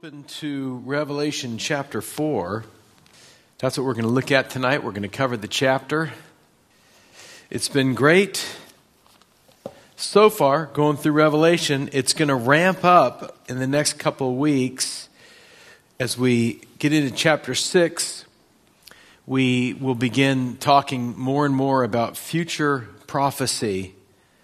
Open to Revelation chapter 4. That's what we're going to look at tonight. We're going to cover the chapter. It's been great so far going through Revelation. It's going to ramp up in the next couple of weeks. As we get into chapter 6, we will begin talking more and more about future prophecy.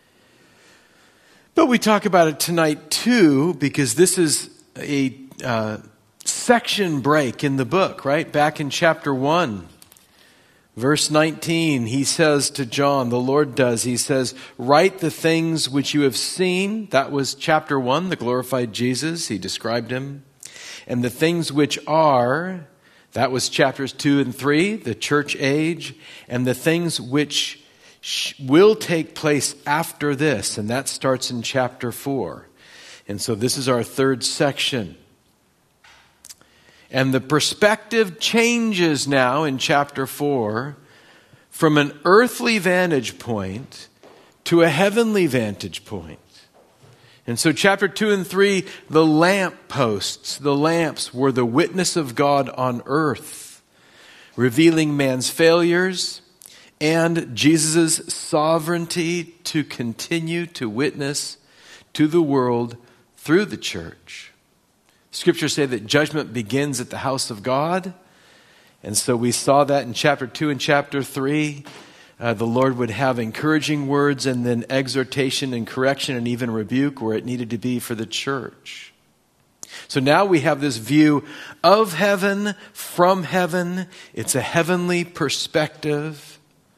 But we talk about it tonight too, because this is a section break in the book, right? Back in chapter 1, verse 19, he says to John, the Lord does, he says, write the things which you have seen. That was chapter 1, the glorified Jesus. He described him. And the things which are, that was chapters 2 and 3, the church age. And the things which will take place after this. And that starts in chapter 4. And so this is our third section. And the perspective changes now in chapter 4 from an earthly vantage point to a heavenly vantage point. And so chapter 2 and 3, the lamp posts, the lamps were the witness of God on earth, revealing man's failures and Jesus' sovereignty to continue to witness to the world through the church. Scriptures say that judgment begins at the house of God. And so we saw that in chapter 2 and chapter 3. The Lord would have encouraging words and then exhortation and correction and even rebuke where it needed to be for the church. So now we have this view of heaven, from heaven. It's a heavenly perspective.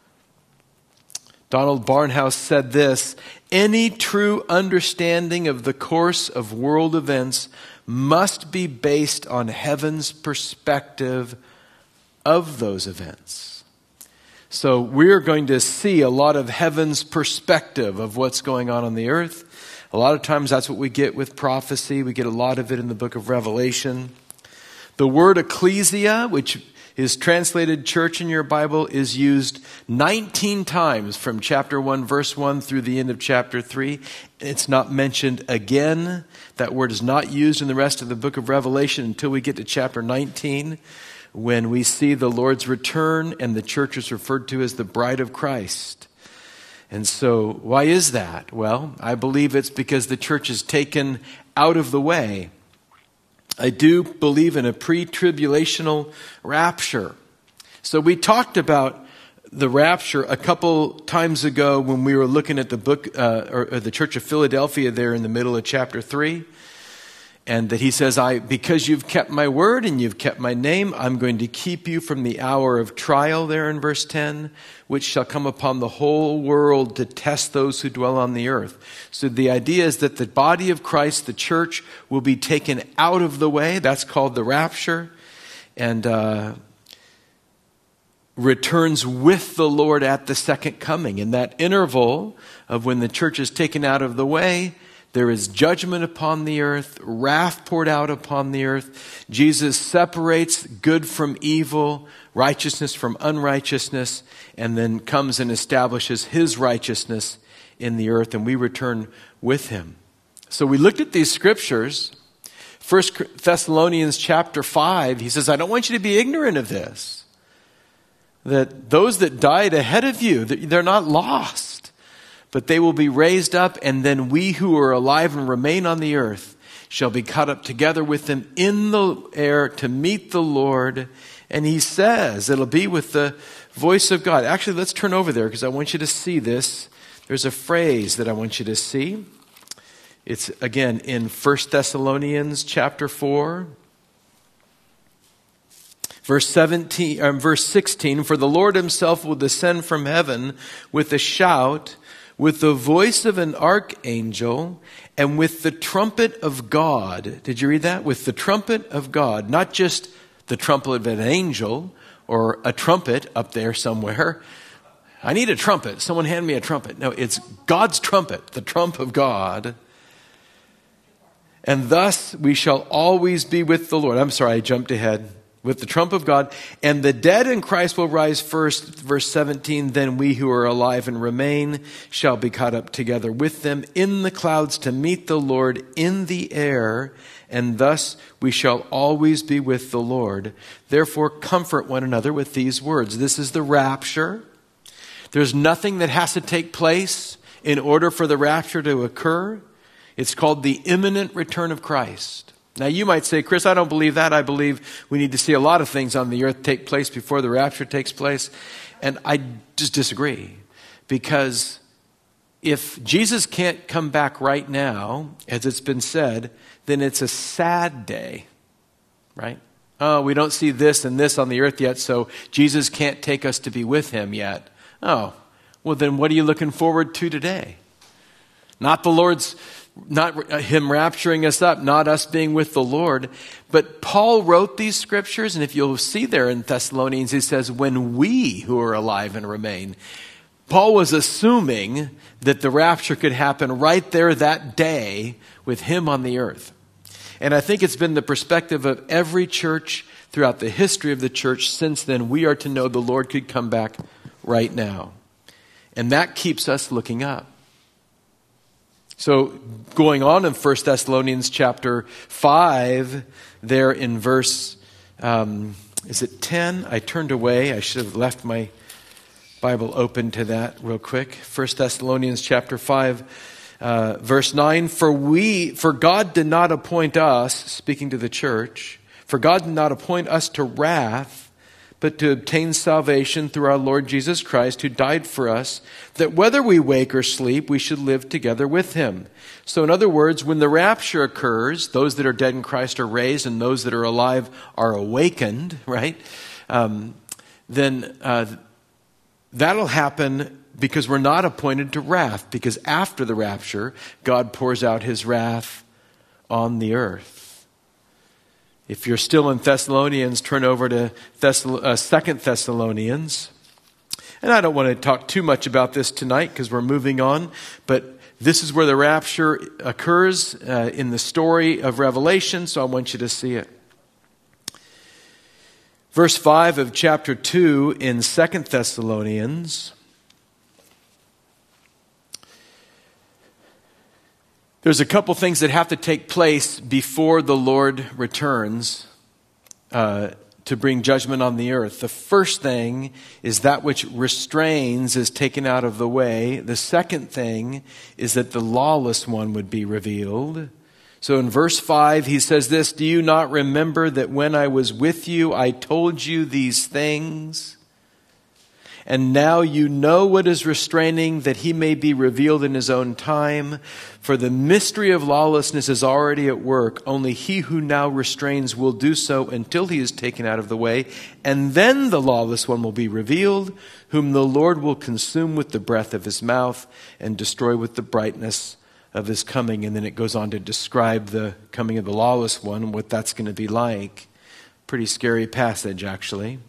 Donald Barnhouse said this, any true understanding of the course of world events must be based on heaven's perspective of those events. So we're going to see a lot of heaven's perspective of what's going on the earth. A lot of times that's what we get with prophecy. We get a lot of it in the book of Revelation. The word ecclesia, which is translated church in your Bible, is used 19 times from chapter 1, verse 1 through the end of chapter 3. It's not mentioned again. That word is not used in the rest of the book of Revelation until we get to chapter 19, when we see the Lord's return and the church is referred to as the bride of Christ. And so why is that? Well, I believe it's because the church is taken out of the way. I do believe in a pre-tribulational rapture. So we talked about the rapture a couple times ago when we were looking at the book, or the Church of Philadelphia there in the middle of chapter 3. And that he says, because you've kept my word and you've kept my name, I'm going to keep you from the hour of trial there in verse 10, which shall come upon the whole world to test those who dwell on the earth. So the idea is that the body of Christ, the church, will be taken out of the way. That's called the rapture. And returns with the Lord at the second coming. In that interval of when the church is taken out of the way, there is judgment upon the earth, wrath poured out upon the earth. Jesus separates good from evil, righteousness from unrighteousness, and then comes and establishes his righteousness in the earth, and we return with him. So we looked at these scriptures. 1 Thessalonians chapter 5, he says, I don't want you to be ignorant of this, that those that died ahead of you, they're not lost, but they will be raised up, and then we who are alive and remain on the earth shall be caught up together with them in the air to meet the Lord. And he says it'll be with the voice of God. Actually, let's turn over there because I want you to see this. There's a phrase that I want you to see. It's again in 1 Thessalonians chapter 4. Verse 16, for the Lord himself will descend from heaven with a shout, with the voice of an archangel, and with the trumpet of God. Did you read that? With the trumpet of God. Not just the trumpet of an angel or a trumpet up there somewhere. I need a trumpet. Someone hand me a trumpet. No, it's God's trumpet, the trump of God. And thus we shall always be with the Lord. I'm sorry, I jumped ahead. with the trump of God, and the dead in Christ will rise first. Verse 17, then we who are alive and remain shall be caught up together with them in the clouds to meet the Lord in the air, and thus we shall always be with the Lord. Therefore, comfort one another with these words. This is the rapture. There's nothing that has to take place in order for the rapture to occur. It's called the imminent return of Christ. Now you might say, Chris, I don't believe that. I believe we need to see a lot of things on the earth take place before the rapture takes place. And I just disagree. Because if Jesus can't come back right now, as it's been said, then it's a sad day, right? Oh, we don't see this and this on the earth yet, so Jesus can't take us to be with him yet. Oh, well then what are you looking forward to today? Not him rapturing us up, not us being with the Lord. But Paul wrote these scriptures, and if you'll see there in Thessalonians, he says, when we who are alive and remain. Paul was assuming that the rapture could happen right there that day with him on the earth. And I think it's been the perspective of every church throughout the history of the church since then. We are to know the Lord could come back right now. And that keeps us looking up. So going on in 1 Thessalonians chapter 5, there in verse, is it 10? I turned away. I should have left my Bible open to that real quick. 1 Thessalonians chapter 5, verse 9. For God did not appoint us, speaking to the church, for God did not appoint us to wrath, but to obtain salvation through our Lord Jesus Christ, who died for us, that whether we wake or sleep, we should live together with him. So in other words, when the rapture occurs, those that are dead in Christ are raised, and those that are alive are awakened, right? Then that'll happen because we're not appointed to wrath, because after the rapture, God pours out his wrath on the earth. If you're still in Thessalonians, turn over to 2 Thessalonians. And I don't want to talk too much about this tonight because we're moving on. But this is where the rapture occurs in the story of Revelation, so I want you to see it. Verse 5 of chapter 2 in 2 Thessalonians. There's a couple things that have to take place before the Lord returns to bring judgment on the earth. The first thing is that which restrains is taken out of the way. The second thing is that the lawless one would be revealed. So in verse 5, he says this, do you not remember that when I was with you, I told you these things? And now you know what is restraining, that he may be revealed in his own time. For the mystery of lawlessness is already at work. Only he who now restrains will do so until he is taken out of the way. And then the lawless one will be revealed, whom the Lord will consume with the breath of his mouth and destroy with the brightness of his coming. And then it goes on to describe the coming of the lawless one, what that's going to be like. Pretty scary passage, actually.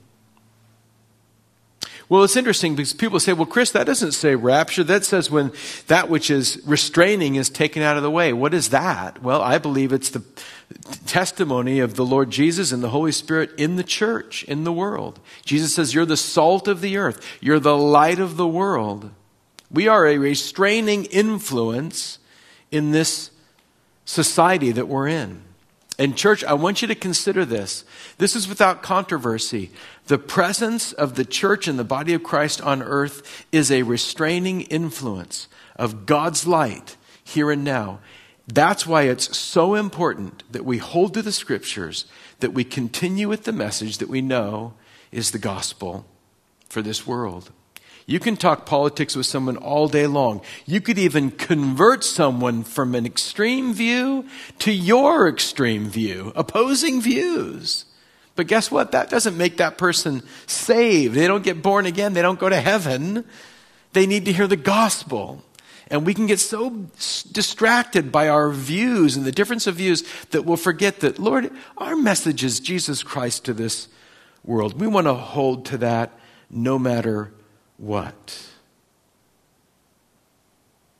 Well, it's interesting because people say, well, Chris, that doesn't say rapture. That says when that which is restraining is taken out of the way. What is that? Well, I believe it's the testimony of the Lord Jesus and the Holy Spirit in the church, in the world. Jesus says, you're the salt of the earth. You're the light of the world. We are a restraining influence in this society that we're in. And church, I want you to consider this. This is without controversy. The presence of the church and the body of Christ on earth is a restraining influence of God's light here and now. That's why it's so important that we hold to the scriptures, that we continue with the message that we know is the gospel for this world. You can talk politics with someone all day long. You could even convert someone from an extreme view to your extreme view, opposing views. But guess what? That doesn't make that person saved. They don't get born again. They don't go to heaven. They need to hear the gospel. And we can get so distracted by our views and the difference of views that we'll forget that, Lord, our message is Jesus Christ to this world. We want to hold to that no matter what?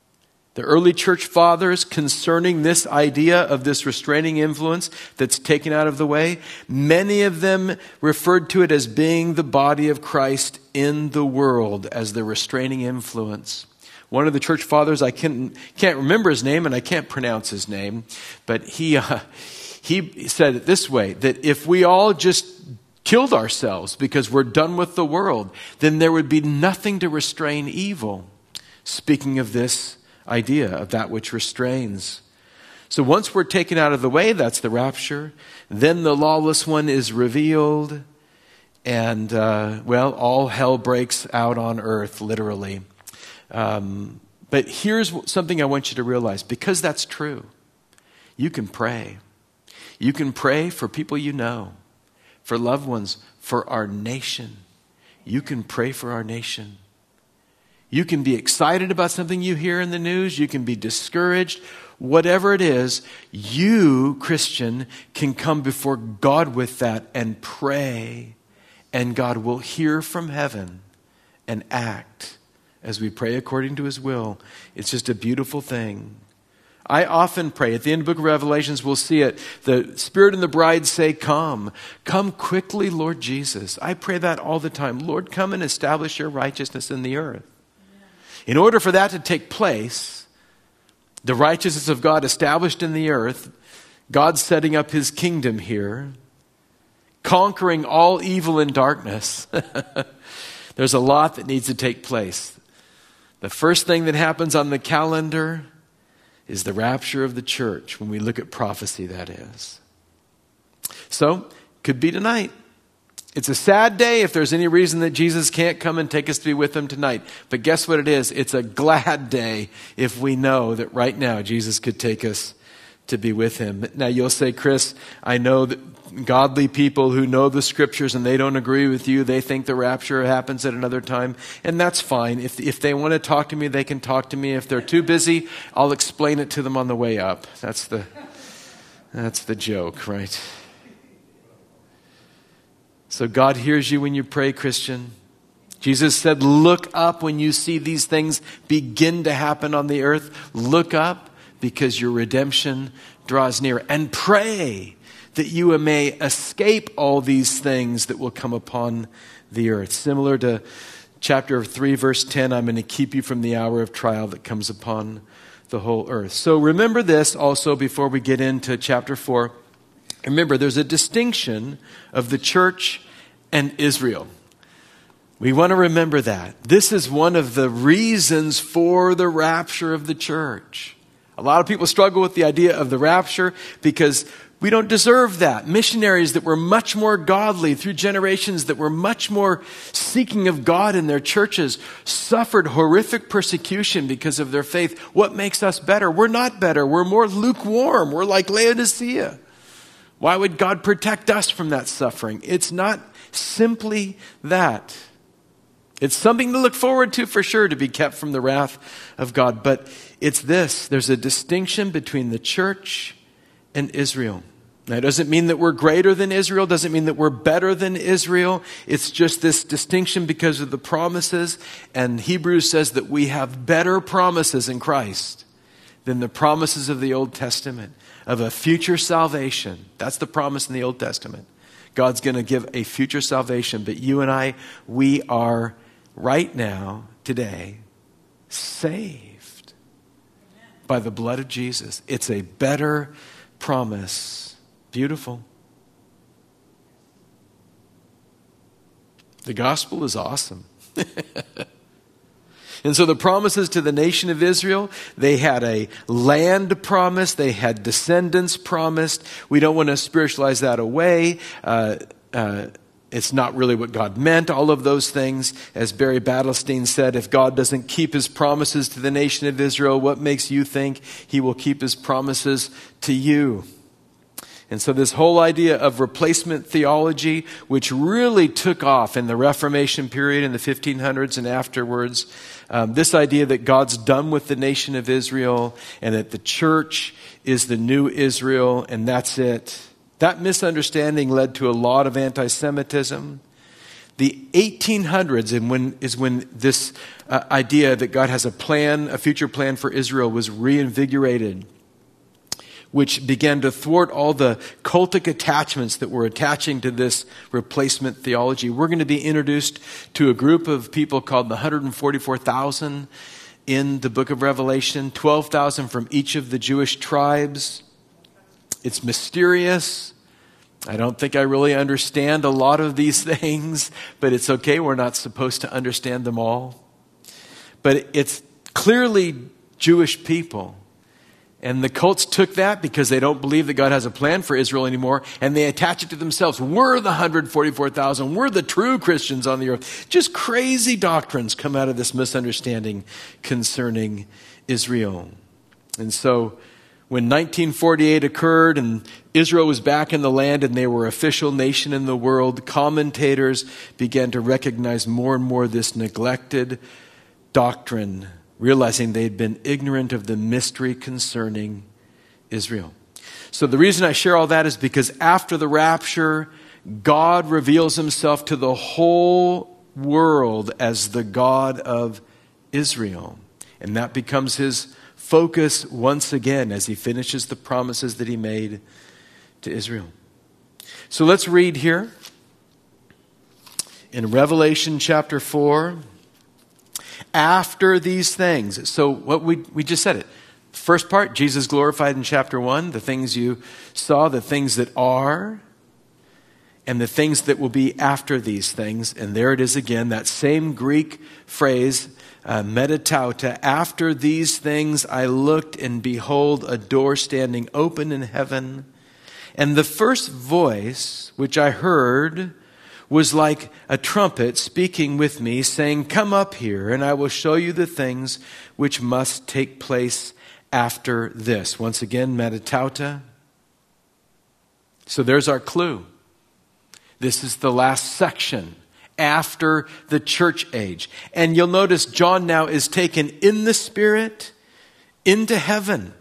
The early church fathers concerning this idea of this restraining influence that's taken out of the way, many of them referred to it as being the body of Christ in the world as the restraining influence. One of the church fathers, I can't remember his name and I can't pronounce his name, but he said it this way, that if we all just killed ourselves because we're done with the world, then there would be nothing to restrain evil. Speaking of this idea of that which restrains. So once we're taken out of the way, that's the rapture, then the lawless one is revealed, and all hell breaks out on earth, literally. But here's something I want you to realize. Because that's true, you can pray. You can pray for people you know, for loved ones, for our nation. You can pray for our nation. You can be excited about something you hear in the news. You can be discouraged. Whatever it is, you, Christian, can come before God with that and pray. And God will hear from heaven and act as we pray according to his will. It's just a beautiful thing. I often pray. At the end of the book of Revelations, we'll see it. The Spirit and the bride say, come. Come quickly, Lord Jesus. I pray that all the time. Lord, come and establish your righteousness in the earth. In order for that to take place, the righteousness of God established in the earth, God setting up his kingdom here, conquering all evil and darkness, there's a lot that needs to take place. The first thing that happens on the calendar is the rapture of the church, when we look at prophecy, that is. So, could be tonight. It's a sad day if there's any reason that Jesus can't come and take us to be with him tonight. But guess what it is? It's a glad day if we know that right now Jesus could take us to be with him. Now you'll say, Chris, I know that godly people who know the scriptures and they don't agree with you. They think the rapture happens at another time. And that's fine. If they want to talk to me, they can talk to me. If they're too busy, I'll explain it to them on the way up. That's the joke, right? So God hears you when you pray, Christian. Jesus said, look up when you see these things begin to happen on the earth. Look up because your redemption draws near. And pray that you may escape all these things that will come upon the earth. Similar to chapter 3, verse 10, I'm going to keep you from the hour of trial that comes upon the whole earth. So remember this also before we get into chapter 4. Remember, there's a distinction of the church and Israel. We want to remember that. This is one of the reasons for the rapture of the church. A lot of people struggle with the idea of the rapture because we don't deserve that. Missionaries that were much more godly through generations, that were much more seeking of God in their churches, suffered horrific persecution because of their faith. What makes us better? We're not better. We're more lukewarm. We're like Laodicea. Why would God protect us from that suffering? It's not simply that. It's something to look forward to for sure, to be kept from the wrath of God. But it's this. There's a distinction between the church and Israel. Now, it doesn't mean that we're greater than Israel. Doesn't mean that we're better than Israel. It's just this distinction because of the promises. And Hebrews says that we have better promises in Christ than the promises of the Old Testament, of a future salvation. That's the promise in the Old Testament. God's going to give a future salvation. But you and I, we are right now, today, saved by the blood of Jesus. It's a better promise. Beautiful. The gospel is awesome. And so the promises to the nation of Israel, they had a land promise, they had descendants promised. We don't want to spiritualize that away. It's not really what God meant, all of those things. As Barry Battlestein said, if God doesn't keep his promises to the nation of Israel, what makes you think he will keep his promises to you? And so this whole idea of replacement theology, which really took off in the Reformation period in the 1500s and afterwards, this idea that God's done with the nation of Israel and that the church is the new Israel and that's it. That misunderstanding led to a lot of anti-Semitism. The 1800s is when this idea that God has a future plan for Israel was reinvigorated, which began to thwart all the cultic attachments that were attaching to this replacement theology. We're going to be introduced to a group of people called the 144,000 in the book of Revelation, 12,000 from each of the Jewish tribes. It's mysterious. I don't think I really understand a lot of these things, but it's okay. We're not supposed to understand them all. But it's clearly Jewish people. And the cults took that because they don't believe that God has a plan for Israel anymore, and they attach it to themselves. We're the 144,000. We're the true Christians on the earth. Just crazy doctrines come out of this misunderstanding concerning Israel. And so when 1948 occurred and Israel was back in the land and they were official nation in the world, commentators began to recognize more and more this neglected doctrine, realizing they'd been ignorant of the mystery concerning Israel. So the reason I share all that is because after the rapture, God reveals himself to the whole world as the God of Israel. And that becomes his focus once again as he finishes the promises that he made to Israel. So let's read here in Revelation chapter 4. After these things. So what we just said it. First part, Jesus glorified in chapter 1. The things you saw, the things that are, and the things that will be after these things. And there it is again, that same Greek phrase, metatauta. After these things I looked, and behold, a door standing open in heaven. And the first voice which I heard was like a trumpet speaking with me, saying, "Come up here, and I will show you the things which must take place after this." Once again, metatauta. So there's our clue. This is the last section after the church age. And you'll notice John now is taken in the Spirit into heaven.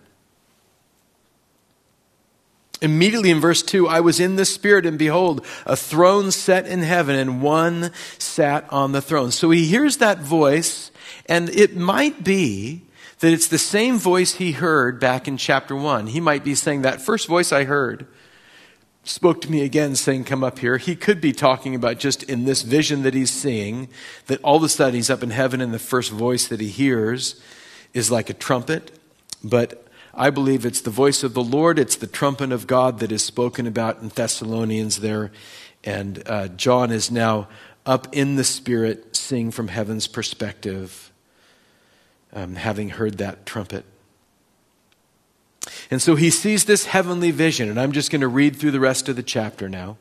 Immediately in verse 2, I was in the Spirit, and behold, a throne set in heaven, and one sat on the throne. So he hears that voice, and it might be that it's the same voice he heard back in chapter 1. He might be saying, that first voice I heard spoke to me again, saying, "Come up here." He could be talking about just in this vision that he's seeing, that all of a sudden he's up in heaven, and the first voice that he hears is like a trumpet. But I believe it's the voice of the Lord. It's the trumpet of God that is spoken about in Thessalonians there. And John is now up in the Spirit, seeing from heaven's perspective, having heard that trumpet. And so he sees this heavenly vision. And I'm just going to read through the rest of the chapter now.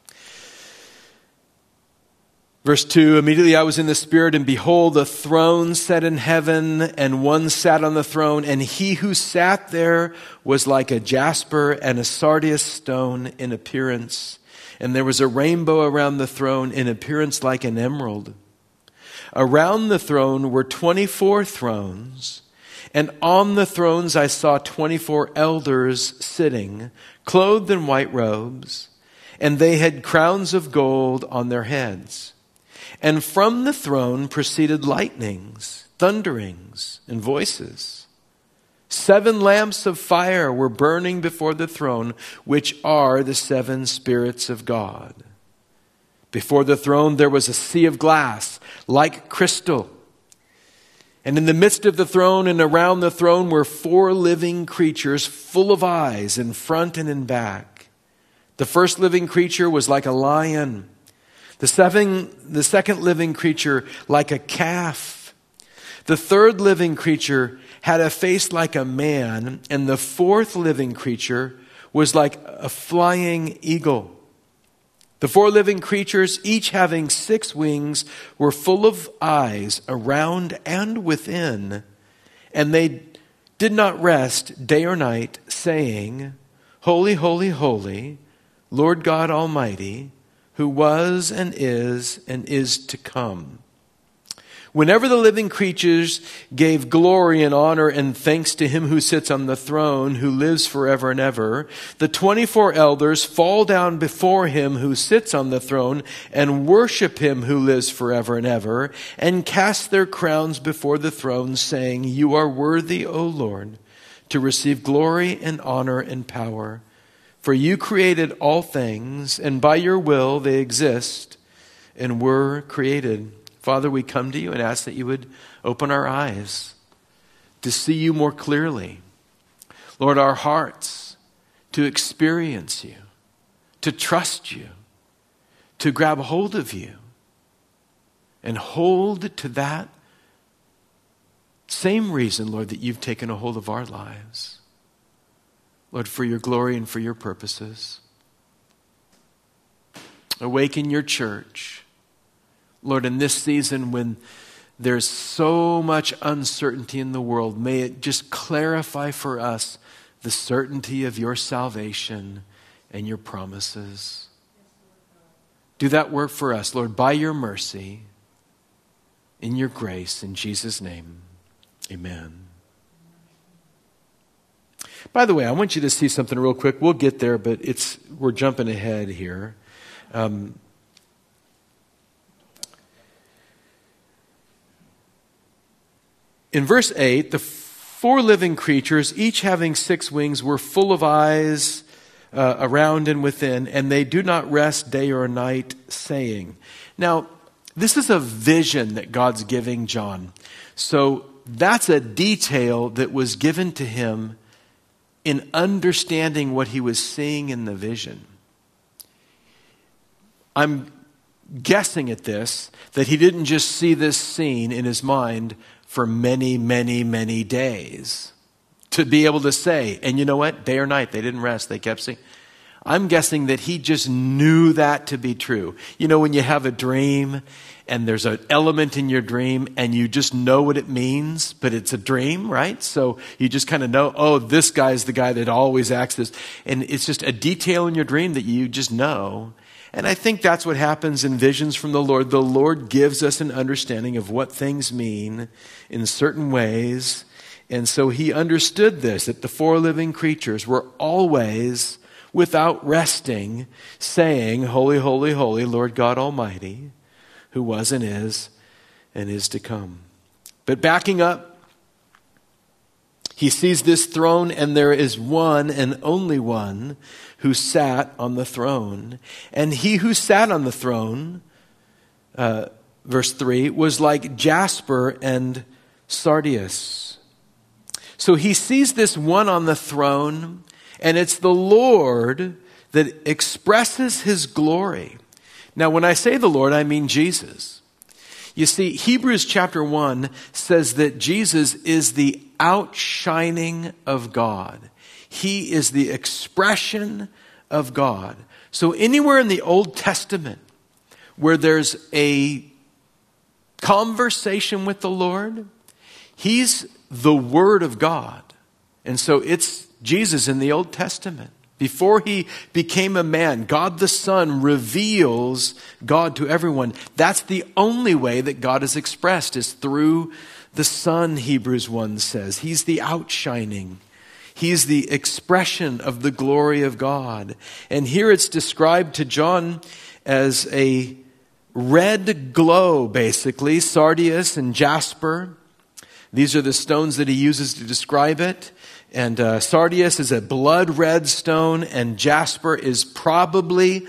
Verse 2, immediately I was in the Spirit, and behold, a throne set in heaven, and one sat on the throne, and he who sat there was like a jasper and a sardius stone in appearance. And there was a rainbow around the throne in appearance like an emerald. Around the throne were 24 thrones, and on the thrones I saw 24 elders sitting, clothed in white robes, and they had crowns of gold on their heads. And from the throne proceeded lightnings, thunderings, and voices. 7 lamps of fire were burning before the throne, which are the 7 spirits of God. Before the throne there was a sea of glass, like crystal. And in the midst of the throne and around the throne were 4 living creatures full of eyes in front and in back. The first living creature was like a lion. The second living creature like a calf. The third living creature had a face like a man, and the fourth living creature was like a flying eagle. The 4 living creatures, each having 6 wings, were full of eyes around and within, and they did not rest day or night, saying, "Holy, holy, holy, Lord God Almighty, who was and is to come." Whenever the living creatures gave glory and honor and thanks to him who sits on the throne, who lives forever and ever, the 24 elders fall down before him who sits on the throne and worship him who lives forever and ever, and cast their crowns before the throne, saying, "You are worthy, O Lord, to receive glory and honor and power. For you created all things, and by your will they exist and were created." Father, we come to you and ask that you would open our eyes to see you more clearly. Lord, our hearts to experience you, to trust you, to grab hold of you, and hold to that same reason, Lord, that you've taken a hold of our lives. Lord, for your glory and for your purposes. Awaken your church. Lord, in this season when there's so much uncertainty in the world, may it just clarify for us the certainty of your salvation and your promises. Do that work for us, Lord, by your mercy, in your grace, in Jesus' name. Amen. By the way, I want you to see something real quick. We'll get there, but we're jumping ahead here. In verse 8, the 4 living creatures, each having 6 wings, were full of eyes around and within, and they do not rest day or night, saying. Now, this is a vision that God's giving John. So that's a detail that was given to him in understanding what he was seeing in the vision. I'm guessing at this, that he didn't just see this scene in his mind for many, many, many days. To be able to say, and you know what? Day or night, they didn't rest. They kept singing. I'm guessing that he just knew that to be true. You know, when you have a dream and there's an element in your dream and you just know what it means, but it's a dream, right? So you just kind of know, oh, this guy's the guy that always acts this. And it's just a detail in your dream that you just know. And I think that's what happens in visions from the Lord. The Lord gives us an understanding of what things mean in certain ways. And so he understood this, that the 4 living creatures were always, without resting, saying, "Holy, holy, holy, Lord God Almighty, who was and is to come." But backing up, he sees this throne, and there is one and only one who sat on the throne. And he who sat on the throne, verse 3, was like jasper and sardius. So he sees this one on the throne, and it's the Lord that expresses his glory. Now, when I say the Lord, I mean Jesus. You see, Hebrews chapter 1 says that Jesus is the outshining of God. He is the expression of God. So anywhere in the Old Testament where there's a conversation with the Lord, he's the Word of God. And so it's Jesus in the Old Testament. Before he became a man, God the Son reveals God to everyone. That's the only way that God is expressed, is through the Son, Hebrews 1 says. He's the outshining. He's the expression of the glory of God. And here it's described to John as a red glow, basically, sardius and jasper. These are the stones that he uses to describe it. And sardius is a blood red stone, and jasper is probably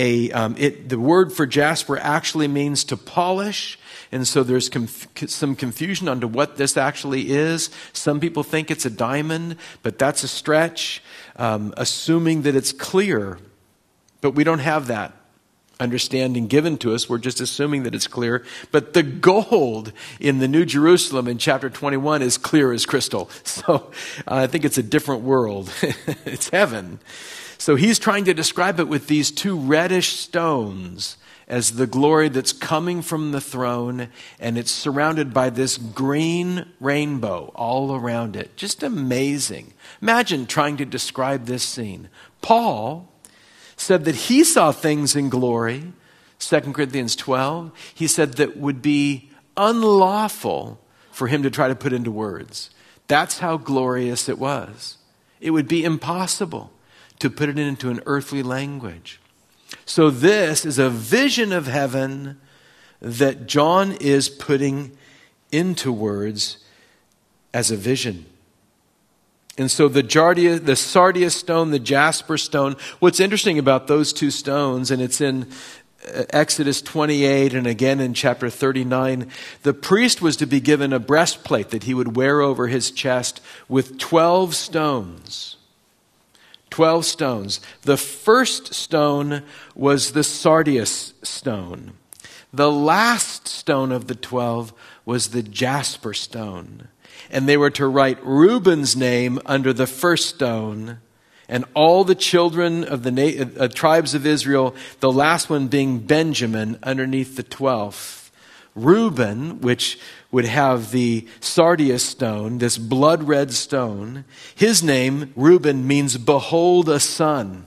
the word for jasper actually means to polish. And so there's some confusion onto what this actually is. Some people think it's a diamond, but that's a stretch, assuming that it's clear. But we don't have that understanding given to us. We're just assuming that it's clear. But the gold in the New Jerusalem in chapter 21 is clear as crystal. So I think it's a different world. It's heaven. So he's trying to describe it with these 2 reddish stones as the glory that's coming from the throne, and it's surrounded by this green rainbow all around it. Just amazing. Imagine trying to describe this scene. Paul said that he saw things in glory, 2 Corinthians 12. He said that would be unlawful for him to try to put into words. That's how glorious it was. It would be impossible to put it into an earthly language. So this is a vision of heaven that John is putting into words as a vision. And so the sardius stone, the jasper stone, what's interesting about those two stones, and it's in Exodus 28 and again in chapter 39, the priest was to be given a breastplate that he would wear over his chest with 12 stones. 12 stones. The first stone was the sardius stone. The last stone of the 12 was the jasper stone. And they were to write Reuben's name under the first stone, and all the children of the tribes of Israel, the last one being Benjamin, underneath the 12th. Reuben, which would have the sardius stone, this blood-red stone, his name, Reuben, means behold a son.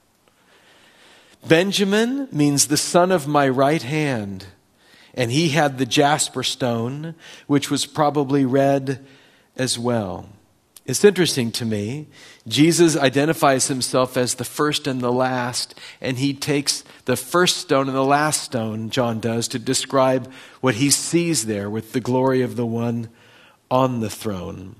Benjamin means the son of my right hand. And he had the jasper stone, which was probably red as well. It's interesting to me. Jesus identifies himself as the first and the last, and he takes the first stone and the last stone, John does, to describe what he sees there with the glory of the one on the throne.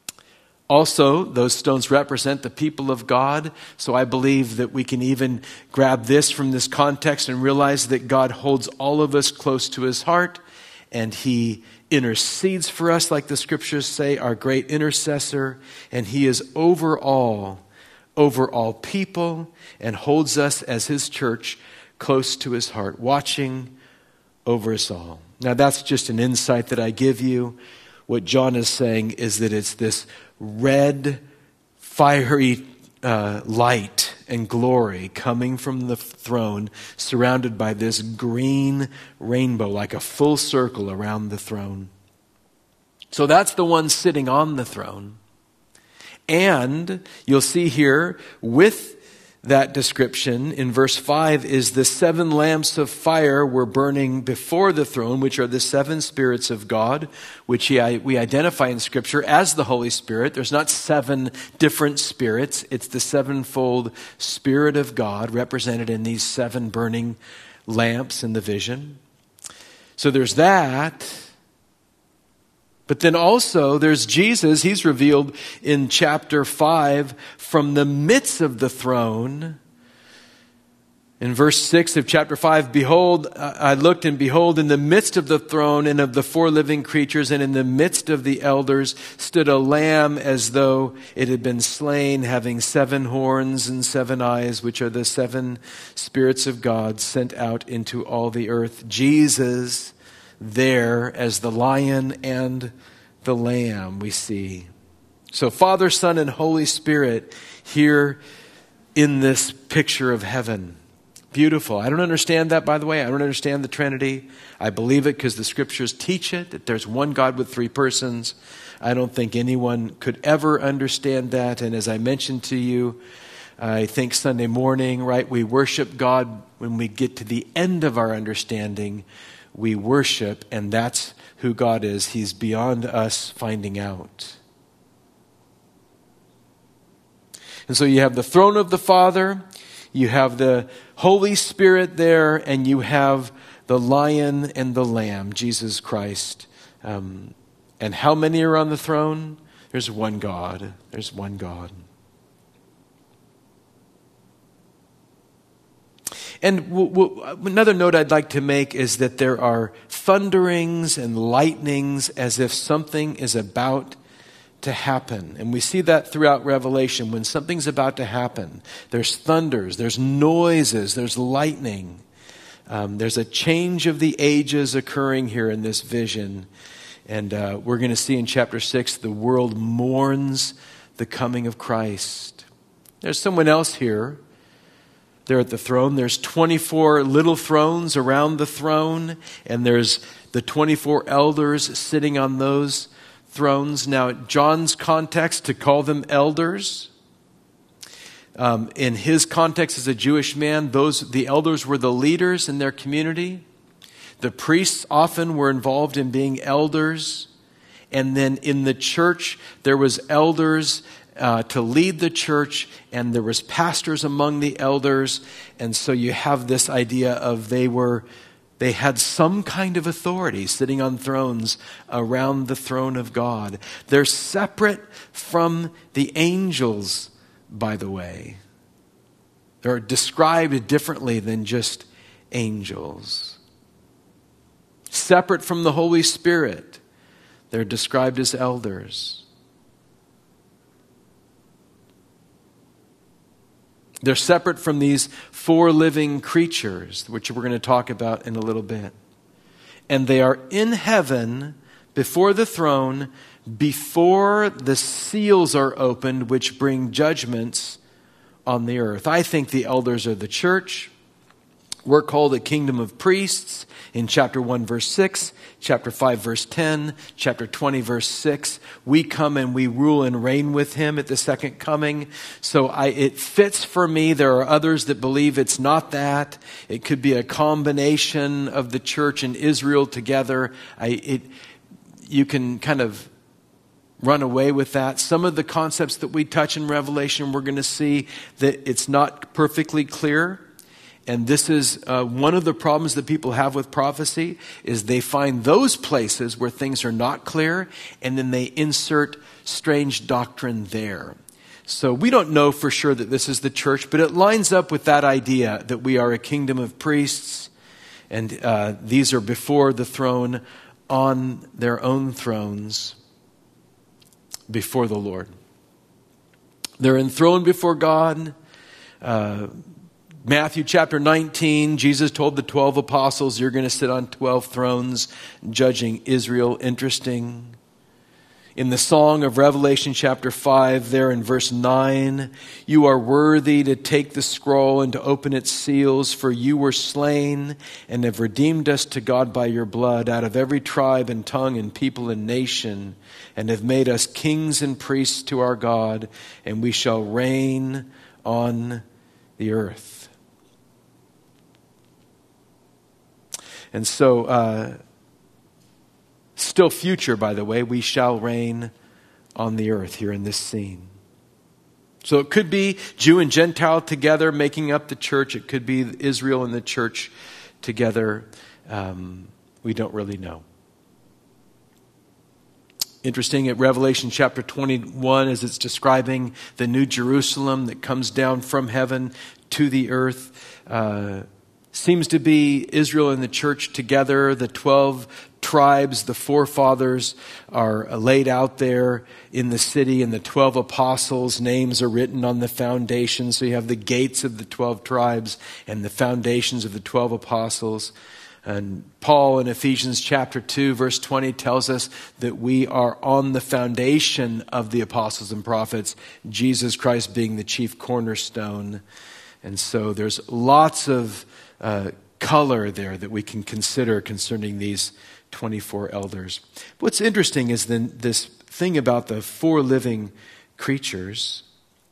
Also, those stones represent the people of God, so I believe that we can even grab this from this context and realize that God holds all of us close to his heart, and he intercedes for us, like the scriptures say, our great intercessor, and he is over all people, and holds us as his church close to his heart, watching over us all. Now that's just an insight that I give you. What John is saying is that it's this red, fiery light and glory coming from the throne, surrounded by this green rainbow, like a full circle around the throne. So that's the one sitting on the throne. And you'll see here with that description in verse 5 is the 7 lamps of fire were burning before the throne, which are the 7 spirits of God, which we identify in Scripture as the Holy Spirit. There's not 7 different spirits. It's the 7-fold Spirit of God represented in these 7 burning lamps in the vision. So there's that. But then also there's Jesus. He's revealed in chapter 5 from the midst of the throne. In verse 6 of chapter 5, behold, I looked and behold, in the midst of the throne and of the 4 living creatures and in the midst of the elders stood a lamb as though it had been slain, having 7 horns and 7 eyes, which are the 7 spirits of God sent out into all the earth. Jesus there as the lion and the lamb we see. So Father, Son, and Holy Spirit here in this picture of heaven. Beautiful. I don't understand that, by the way. I don't understand the Trinity. I believe it because the scriptures teach it, that there's one God with 3 persons. I don't think anyone could ever understand that. And as I mentioned to you, I think Sunday morning, right, we worship God when we get to the end of our understanding. We worship, and that's who God is. He's beyond us finding out. And so you have the throne of the Father, you have the Holy Spirit there, and you have the Lion and the Lamb, Jesus Christ. And how many are on the throne? There's one God. There's one God. And another note I'd like to make is that there are thunderings and lightnings as if something is about to happen. And we see that throughout Revelation. When something's about to happen, there's thunders, there's noises, there's lightning. There's a change of the ages occurring here in this vision. And we're going to see in chapter 6, the world mourns the coming of Christ. There's someone else here. There at the throne, there's 24 little thrones around the throne, and there's the 24 elders sitting on those thrones. Now, John's context, to call them elders, in his context as a Jewish man, the elders were the leaders in their community. The priests often were involved in being elders. And then in the church, there was elders to lead the church, and there was pastors among the elders. And so you have this idea of they had some kind of authority sitting on thrones around the throne of God. They're separate from the angels, by the way. They're described differently than just angels. Separate from the Holy Spirit. They're described as elders. They're separate from these four living creatures, which we're going to talk about in a little bit. And they are in heaven before the throne, before the seals are opened, which bring judgments on the earth. I think the elders are the church. We're called a kingdom of priests in chapter 1, verse 6, chapter 5, verse 10, chapter 20, verse 6. We come and we rule and reign with him at the second coming. So it fits for me. There are others that believe it's not that. It could be a combination of the church and Israel together. You can kind of run away with that. Some of the concepts that we touch in Revelation, we're going to see that it's not perfectly clear. And this is one of the problems that people have with prophecy, is they find those places where things are not clear, and then they insert strange doctrine there. So we don't know for sure that this is the church, but it lines up with that idea that we are a kingdom of priests, and these are before the throne on their own thrones before the Lord. They're enthroned before God. Matthew chapter 19, Jesus told the 12 apostles, you're going to sit on 12 thrones judging Israel. Interesting. In the song of Revelation chapter 5, there in verse 9, you are worthy to take the scroll and to open its seals, for you were slain and have redeemed us to God by your blood out of every tribe and tongue and people and nation, and have made us kings and priests to our God, and we shall reign on the earth. And so, still future, by the way, we shall reign on the earth here in this scene. So it could be Jew and Gentile together making up the church. It could be Israel and the church together. We don't really know. Interesting, at Revelation chapter 21, as it's describing the new Jerusalem that comes down from heaven to the earth, seems to be Israel and the church together. The 12 tribes, the forefathers, are laid out there in the city, and the 12 apostles' names are written on the foundation. So you have the gates of the 12 tribes and the foundations of the 12 apostles. And Paul in Ephesians chapter 2, verse 20 tells us that we are on the foundation of the apostles and prophets, Jesus Christ being the chief cornerstone. And so there's lots of color there that we can consider concerning these 24 elders. What's interesting is then this thing about the four living creatures.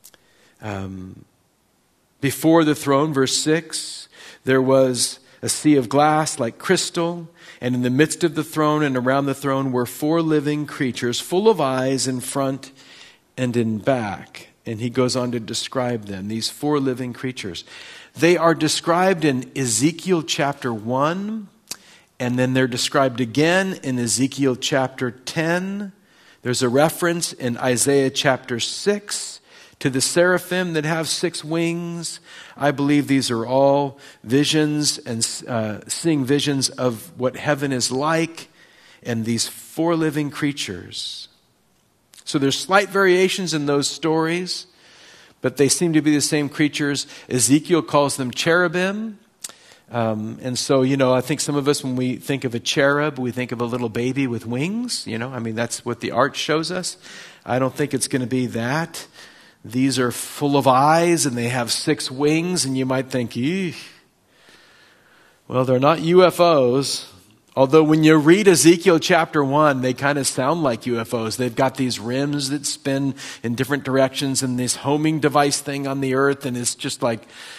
Before the throne, verse 6, there was a sea of glass like crystal, and in the midst of the throne and around the throne were four living creatures full of eyes in front and in back. And he goes on to describe them, these four living creatures. They are described in Ezekiel chapter 1, and then they're described again in Ezekiel chapter 10. There's a reference in Isaiah chapter 6 to the seraphim that have 6 wings. I believe these are all visions and seeing visions of what heaven is like, and these four living creatures. So there's slight variations in those stories, but they seem to be the same creatures. Ezekiel calls them cherubim. And so, I think some of us, when we think of a cherub, we think of a little baby with wings. That's what the art shows us. I don't think it's going to be that. These are full of eyes and they have 6 wings, and you might think, eesh. Well, they're not UFOs. Although when you read Ezekiel chapter 1, they kind of sound like UFOs. They've got these rims that spin in different directions and this homing device thing on the earth, and it's just like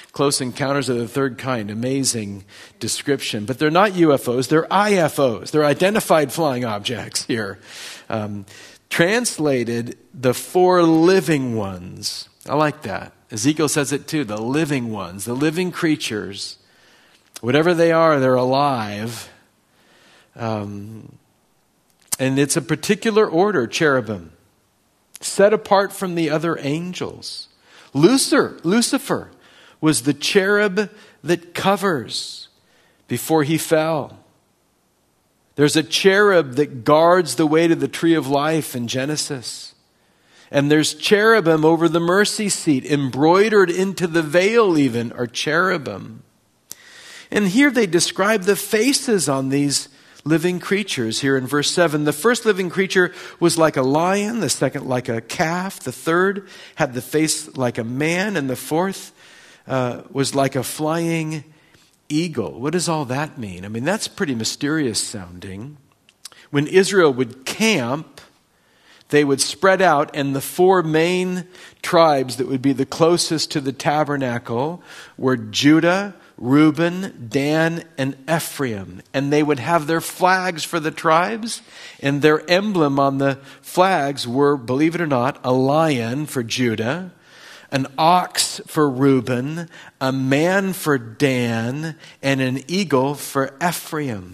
Close Encounters of the Third Kind, amazing description. But they're not UFOs, they're IFOs. They're identified flying objects here. Translated, the four living ones. I like that. Ezekiel says it too, the living ones, the living creatures. Whatever they are, they're alive. And it's a particular order, cherubim, set apart from the other angels. Lucifer was the cherub that covers before he fell. There's a cherub that guards the way to the tree of life in Genesis. And there's cherubim over the mercy seat, embroidered into the veil even, are cherubim. And here they describe the faces on these living creatures. Here in verse 7, the first living creature was like a lion, the second like a calf, the third had the face like a man, and the fourth was like a flying eagle. What does all that mean? I mean, that's pretty mysterious sounding. When Israel would camp, they would spread out, and the four main tribes that would be the closest to the tabernacle were Judah, Reuben, Dan, and Ephraim. And they would have their flags for the tribes, and their emblem on the flags were, believe it or not, a lion for Judah, an ox for Reuben, a man for Dan, and an eagle for Ephraim.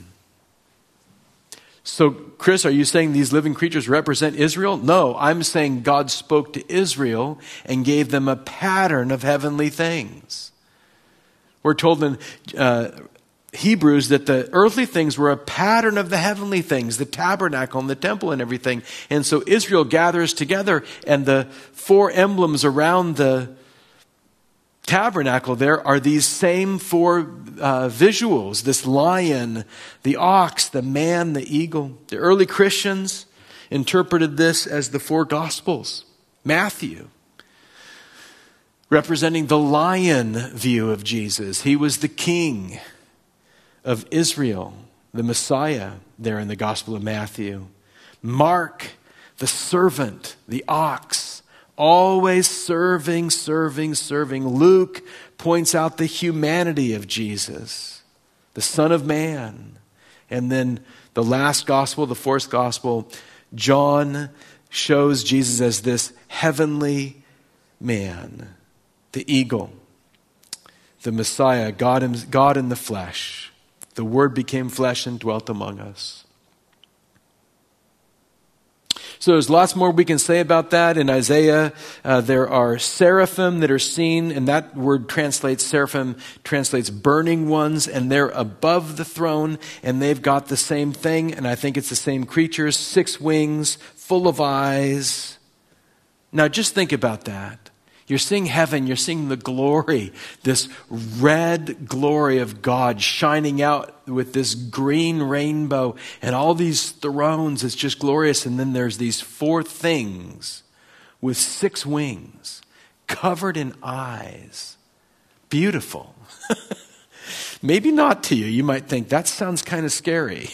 So, Chris, are you saying these living creatures represent Israel? No, I'm saying God spoke to Israel and gave them a pattern of heavenly things. We're told in Hebrews that the earthly things were a pattern of the heavenly things, the tabernacle and the temple and everything. And so Israel gathers together, and the four emblems around the tabernacle there are these same four visuals: this lion, the ox, the man, the eagle. The early Christians interpreted this as the four Gospels. Matthew, representing the lion view of Jesus. He was the king of Israel, the Messiah there in the Gospel of Matthew. Mark, the servant, the ox, always serving. Luke points out the humanity of Jesus, the Son of Man. And then the last gospel, the fourth gospel, John shows Jesus as this heavenly man, the eagle, the Messiah, God in the flesh. The Word became flesh and dwelt among us. So there's lots more we can say about that. In Isaiah, there are seraphim that are seen, and that word translates, seraphim translates burning ones, and they're above the throne, and they've got the same thing, and I think it's the same creatures, 6 wings, full of eyes. Now just think about that. You're seeing heaven, you're seeing the glory, this red glory of God shining out with this green rainbow and all these thrones. It's just glorious. And then there's these 4 things with 6 wings covered in eyes. Beautiful. Maybe not to you. You might think that sounds kind of scary.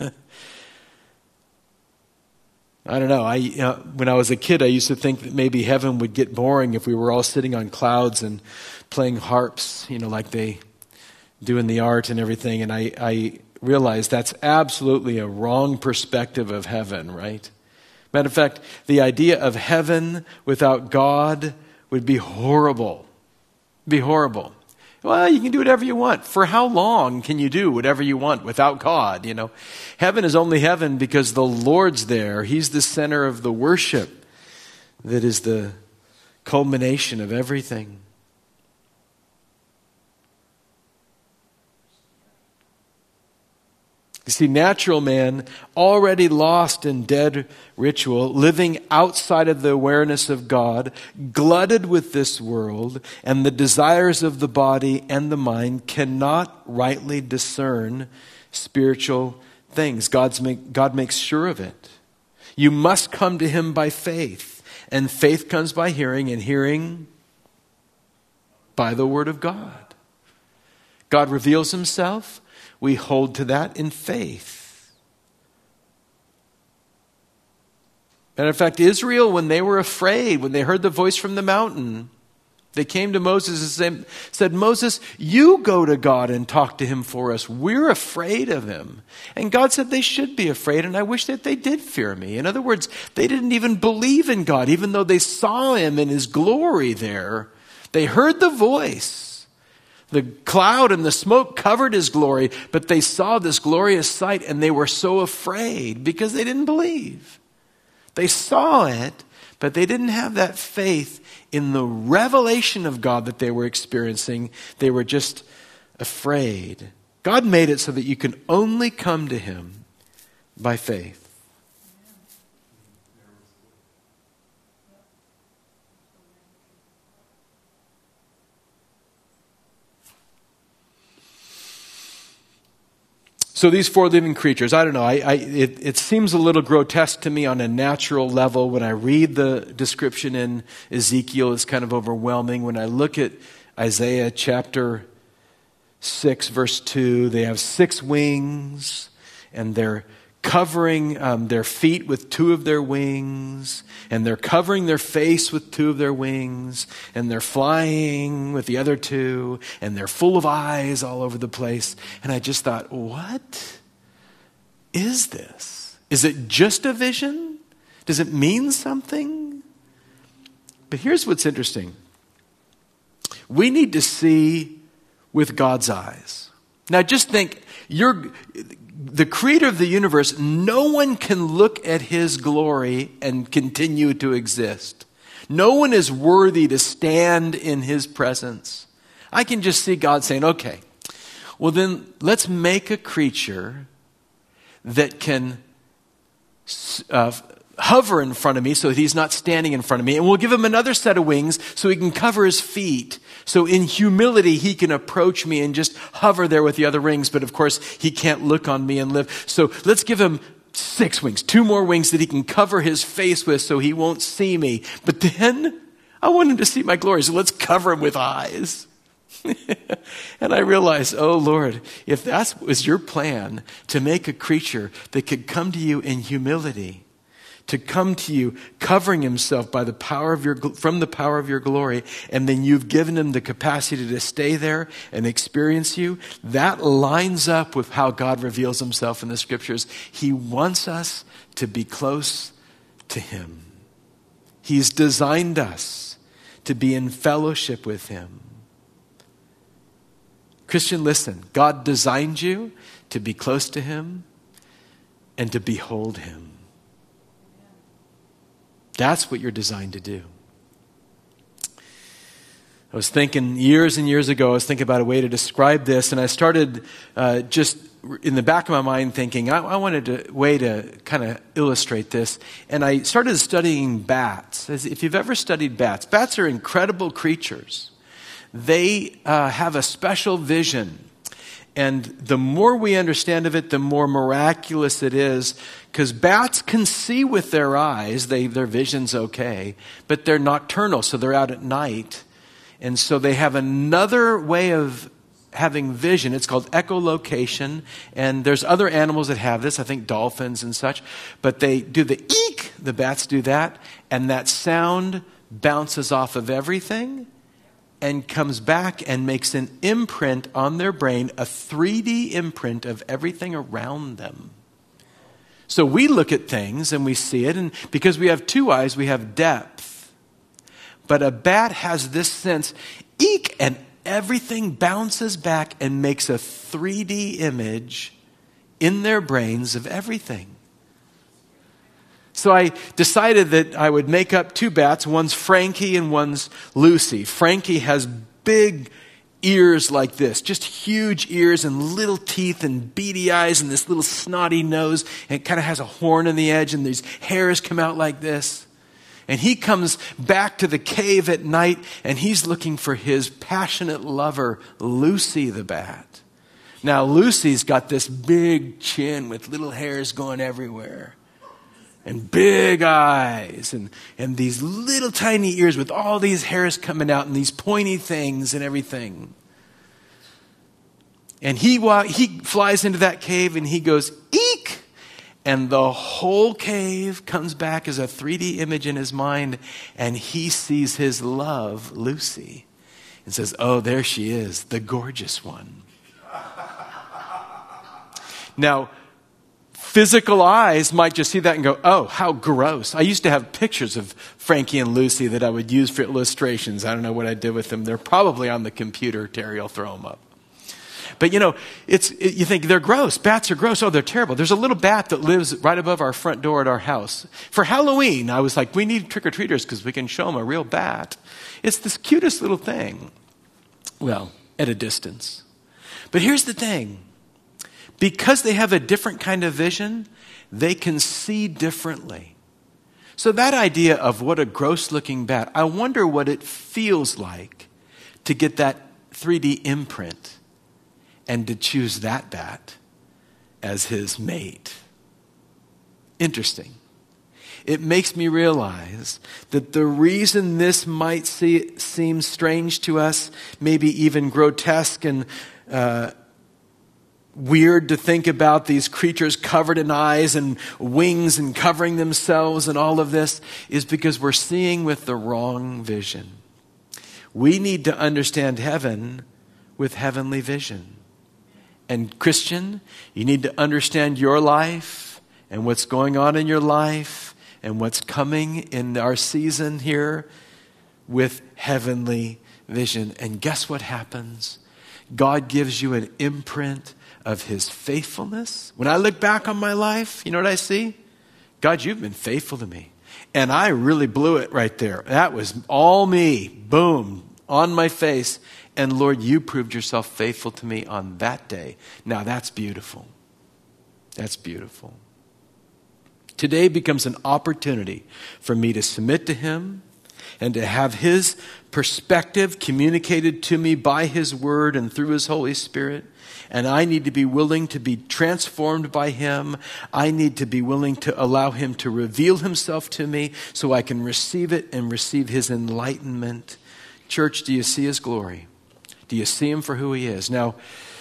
I don't know. When I was a kid, I used to think that maybe heaven would get boring if we were all sitting on clouds and playing harps, like they do in the art and everything. And I realized that's absolutely a wrong perspective of heaven, right? Matter of fact, the idea of heaven without God would be horrible. Be horrible. Well, you can do whatever you want. For how long can you do whatever you want without God? Heaven is only heaven because the Lord's there. He's the center of the worship that is the culmination of everything. You see, natural man, already lost in dead ritual, living outside of the awareness of God, glutted with this world and the desires of the body and the mind, cannot rightly discern spiritual things. God makes sure of it. You must come to Him by faith, and faith comes by hearing, and hearing by the Word of God. God reveals Himself. We hold to that in faith. Matter of fact, Israel, when they were afraid, when they heard the voice from the mountain, They came to Moses and said, Moses, you go to God and talk to him for us. We're afraid of him. And God said they should be afraid, and I wish that they did fear me. In other words, they didn't even believe in God, even though they saw him in his glory there. They heard the voice. The cloud and the smoke covered his glory, but they saw this glorious sight, and they were so afraid because they didn't believe. They saw it, but they didn't have that faith in the revelation of God that they were experiencing. They were just afraid. God made it so that you can only come to him by faith. So these four living creatures, I don't know, it seems a little grotesque to me on a natural level. When I read the description in Ezekiel, it's kind of overwhelming. When I look at Isaiah chapter 6, verse 2, they have 6 wings, and they're covering their feet with 2 of their wings, and they're covering their face with 2 of their wings, and they're flying with the other 2, and they're full of eyes all over the place. And I just thought, what is this? Is it just a vision? Does it mean something? But here's what's interesting. We need to see with God's eyes. Now just think, the creator of the universe, no one can look at his glory and continue to exist. No one is worthy to stand in his presence. I can just see God saying, okay, well then let's make a creature that can hover in front of me so that he's not standing in front of me. And we'll give him another set of wings so he can cover his feet. So in humility, he can approach me and just hover there with the other wings. But of course, he can't look on me and live. So let's give him 6 wings, 2 more wings that he can cover his face with so he won't see me. But then I want him to see my glory. So let's cover him with eyes. And I realized, oh Lord, if that was your plan to make a creature that could come to you in humility, to come to you covering himself by the power of from the power of your glory, and then you've given him the capacity to stay there and experience you, that lines up with how God reveals himself in the scriptures. He wants us to be close to him. He's designed us to be in fellowship with him. Christian, listen, God designed you to be close to him and to behold him. That's what you're designed to do. I was thinking years and years ago, I was thinking about a way to describe this, and I started just in the back of my mind thinking, I wanted a way to kind of illustrate this. And I started studying bats. If you've ever studied bats, bats are incredible creatures. They have a special vision. And the more we understand of it, the more miraculous it is. Because bats can see with their eyes, their vision's okay, but they're nocturnal, so they're out at night. And so they have another way of having vision. It's called echolocation. And there's other animals that have this, I think dolphins and such. But they do the eek, the bats do that, and that sound bounces off of everything and comes back and makes an imprint on their brain, a 3D imprint of everything around them. So we look at things and we see it, and because we have 2 eyes, we have depth. But a bat has this sense, eek, and everything bounces back and makes a 3D image in their brains of everything. So I decided that I would make up 2 bats. One's Frankie and one's Lucy. Frankie has big ears like this, just huge ears and little teeth and beady eyes and this little snotty nose. And it kind of has a horn on the edge and these hairs come out like this. And he comes back to the cave at night and he's looking for his passionate lover, Lucy the bat. Now Lucy's got this big chin with little hairs going everywhere. And big eyes and these little tiny ears with all these hairs coming out and these pointy things and everything. And he flies into that cave and he goes, eek! And the whole cave comes back as a 3D image in his mind, and he sees his love, Lucy, and says, oh, there she is, the gorgeous one. Now, physical eyes might just see that and go, oh, how gross. I used to have pictures of Frankie and Lucy that I would use for illustrations. I don't know what I did with them. They're probably on the computer. Terry will throw them up. But you think they're gross. Bats are gross. Oh, they're terrible. There's a little bat that lives right above our front door at our house. For Halloween, I was like, we need trick-or-treaters because we can show them a real bat. It's this cutest little thing. Well, at a distance. But here's the thing. Because they have a different kind of vision, they can see differently. So that idea of what a gross-looking bat, I wonder what it feels like to get that 3D imprint and to choose that bat as his mate. Interesting. It makes me realize that the reason this might seem strange to us, maybe even grotesque and weird to think about these creatures covered in eyes and wings and covering themselves and all of this, is because we're seeing with the wrong vision. We need to understand heaven with heavenly vision. And Christian, you need to understand your life and what's going on in your life and what's coming in our season here with heavenly vision. And guess what happens? God gives you an imprint of his faithfulness. When I look back on my life, you know what I see? God, you've been faithful to me. And I really blew it right there. That was all me. Boom. On my face. And Lord, you proved yourself faithful to me on that day. Now that's beautiful. That's beautiful. Today becomes an opportunity for me to submit to him and to have his perspective communicated to me by his word and through his Holy Spirit. And I need to be willing to be transformed by him. I need to be willing to allow him to reveal himself to me so I can receive it and receive his enlightenment. Church, do you see his glory? Do you see him for who he is? Now,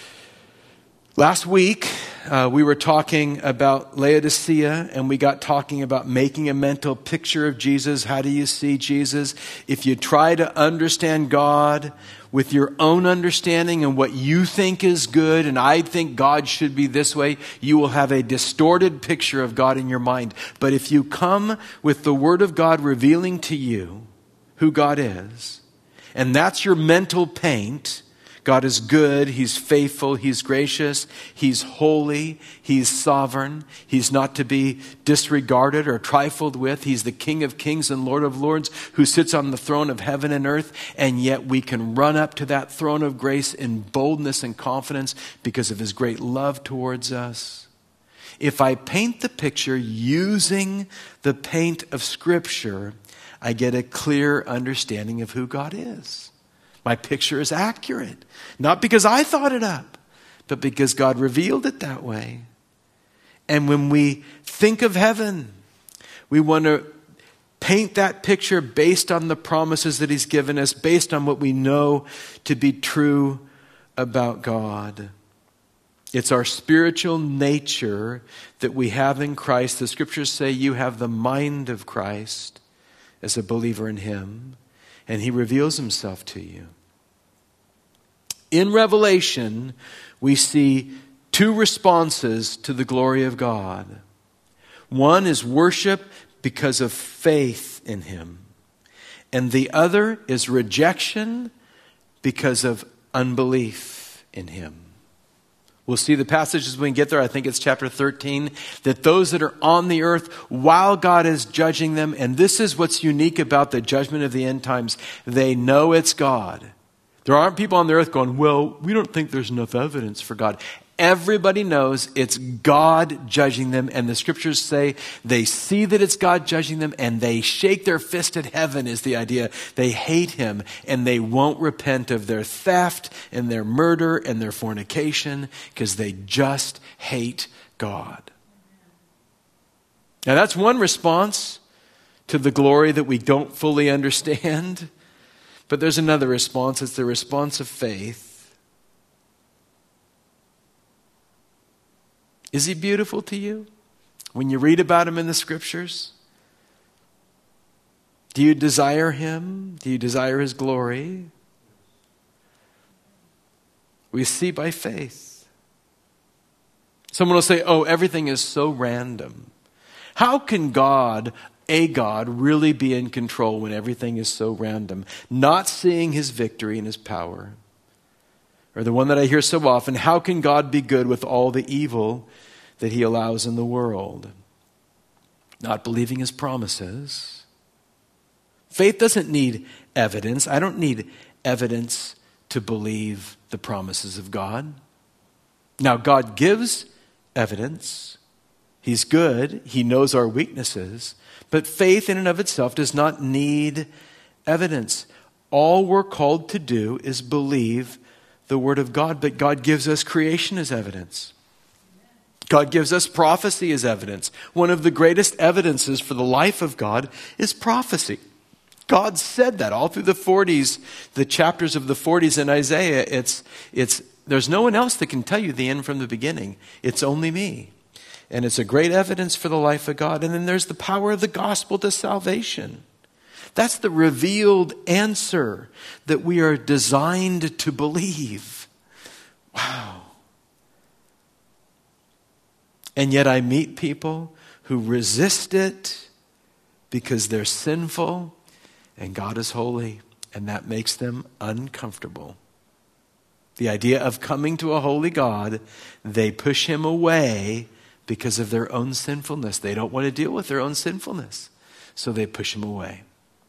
last week, we were talking about Laodicea, and we got talking about making a mental picture of Jesus. How do you see Jesus? If you try to understand God with your own understanding and what you think is good, and I think God should be this way, you will have a distorted picture of God in your mind. But if you come with the Word of God revealing to you who God is, and that's your mental paint, God is good, he's faithful, he's gracious, he's holy, he's sovereign, he's not to be disregarded or trifled with. He's the King of kings and Lord of lords who sits on the throne of heaven and earth, and yet we can run up to that throne of grace in boldness and confidence because of his great love towards us. If I paint the picture using the paint of Scripture, I get a clear understanding of who God is. My picture is accurate. Not because I thought it up, but because God revealed it that way. And when we think of heaven, we want to paint that picture based on the promises that he's given us, based on what we know to be true about God. It's our spiritual nature that we have in Christ. The scriptures say you have the mind of Christ as a believer in him, and he reveals himself to you. In Revelation, we see two responses to the glory of God. One is worship because of faith in him, and the other is rejection because of unbelief in him. We'll see the passages when we get there. I think it's chapter 13. That those that are on the earth, while God is judging them, and this is what's unique about the judgment of the end times, they know it's God. There aren't people on the earth going, well, we don't think there's enough evidence for God. Everybody knows it's God judging them, and the scriptures say they see that it's God judging them, and they shake their fist at heaven is the idea. They hate him, and they won't repent of their theft and their murder and their fornication because they just hate God. Now that's one response to the glory that we don't fully understand, but there's another response. It's the response of faith. Is he beautiful to you? When you read about him in the scriptures? Do you desire him? Do you desire his glory? We see by faith. Someone will say, oh, everything is so random. How can God, a God, really be in control when everything is so random? Not seeing his victory and his power. Or the one that I hear so often, how can God be good with all the evil that he allows in the world? Not believing his promises. Faith doesn't need evidence. I don't need evidence to believe the promises of God. Now, God gives evidence. He's good. He knows our weaknesses. But faith in and of itself does not need evidence. All we're called to do is believe the Word of God. But God gives us creation as evidence. God gives us prophecy as evidence. One of the greatest evidences for the life of God is prophecy. God said that all through the 40s, the chapters of the 40s in Isaiah. There's no one else that can tell you the end from the beginning. It's only me. And it's a great evidence for the life of God. And then there's the power of the gospel to salvation. That's the revealed answer that we are designed to believe. Wow. And yet I meet people who resist it because they're sinful and God is holy, and that makes them uncomfortable. The idea of coming to a holy God, they push him away because of their own sinfulness. They don't want to deal with their own sinfulness, so they push him away.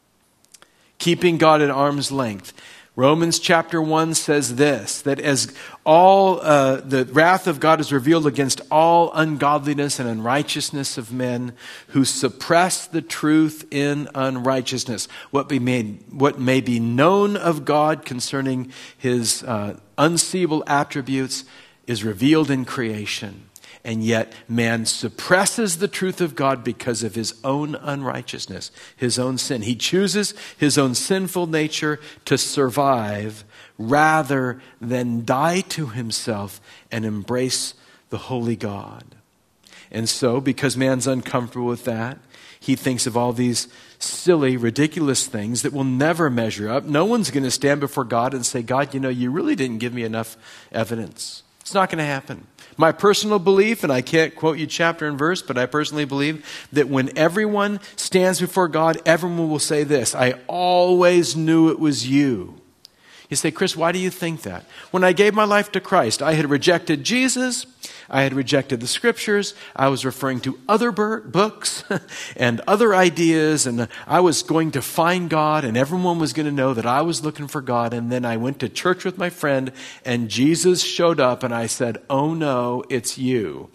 Keeping God at arm's length. Romans chapter 1 says this, that as all the wrath of God is revealed against all ungodliness and unrighteousness of men who suppress the truth in unrighteousness. What may be known of God concerning his unseeable attributes is revealed in creation. And yet man suppresses the truth of God because of his own unrighteousness, his own sin. He chooses his own sinful nature to survive rather than die to himself and embrace the holy God. And so, because man's uncomfortable with that, he thinks of all these silly, ridiculous things that will never measure up. No one's going to stand before God and say, God, you really didn't give me enough evidence. It's not going to happen. My personal belief, and I can't quote you chapter and verse, but I personally believe that when everyone stands before God, everyone will say this, I always knew it was you. You say, Chris, why do you think that? When I gave my life to Christ, I had rejected Jesus. I had rejected the scriptures. I was referring to other books and other ideas, and I was going to find God, and everyone was going to know that I was looking for God. And then I went to church with my friend, and Jesus showed up, and I said, oh no, it's you.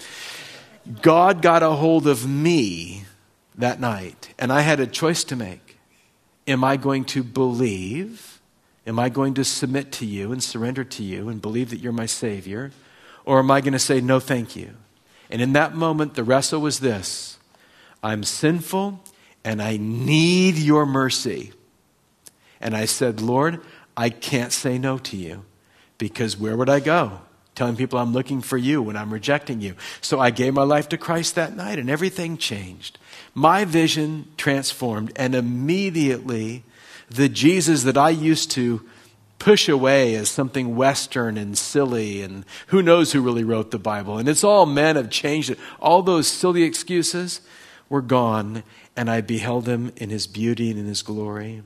God got a hold of me that night, and I had a choice to make. Am I going to believe? Am I going to submit to you and surrender to you and believe that you're my Savior? Or am I going to say, no, thank you? And in that moment, the wrestle was this. I'm sinful and I need your mercy. And I said, Lord, I can't say no to you because where would I go? Telling people I'm looking for you when I'm rejecting you. So I gave my life to Christ that night and everything changed. My vision transformed, and immediately the Jesus that I used to push away as something Western and silly, and who knows who really wrote the Bible. And it's all men have changed it. All those silly excuses were gone, and I beheld him in his beauty and in his glory.